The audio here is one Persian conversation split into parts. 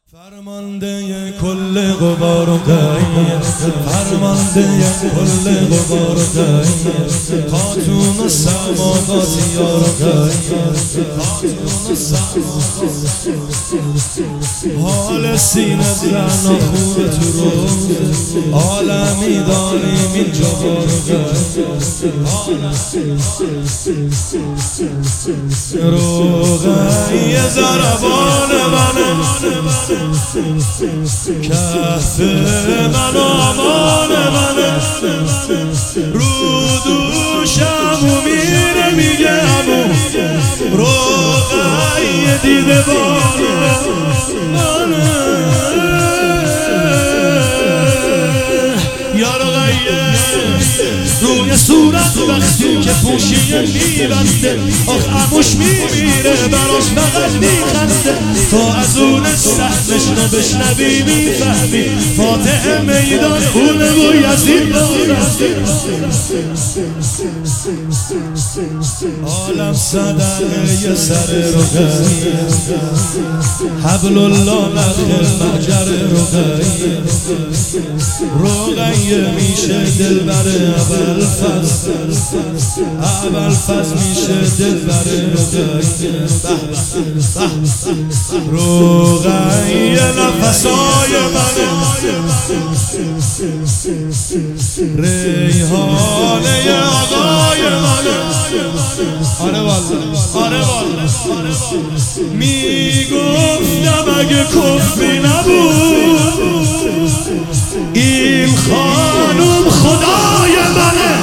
فرمانده کل غبار و غیر، فرمانده کل غبار و غیر، خاتون سماوات یار و غیر، خاتون سماوات. حال سینه زن و خوب تو روز عالمی داریم اینجا بار و غیر. روغی ضربان منه، کف من و امان منه، رو دوشم و میره میگه امو روغی دیده بانه یا روغیه روی صورت وقتی که پوشیه میبنده، آخ اموش میمیره براش فقط میخنده. تا از اون سهمش رو بشنوی میفهمی فاتح میدان اونه و یزید دارد. عالم صدقه سر روغی، حبل الله نخل مهجر روغی، روغی میشه دلبر اول فصل میشه دلبر روغی نفسای منه، ریحانه آقای منه. آره والله آره والله میگفتم اگه کفری نبود این خانوم خدای منه،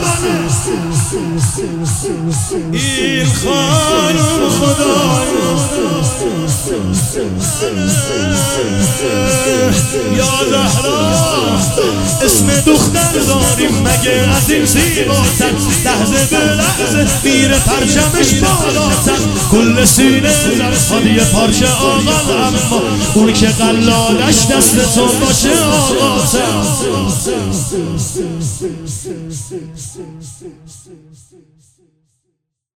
این خانوم خدای یا زهرا اسم دختر داریم مگه از این زیباتر، لحظه به لحظه میره پرچمش بالاتر، کل سینه زرخواد یه پارچه آقا، اما اون که قلالش دست تو باشه آقا.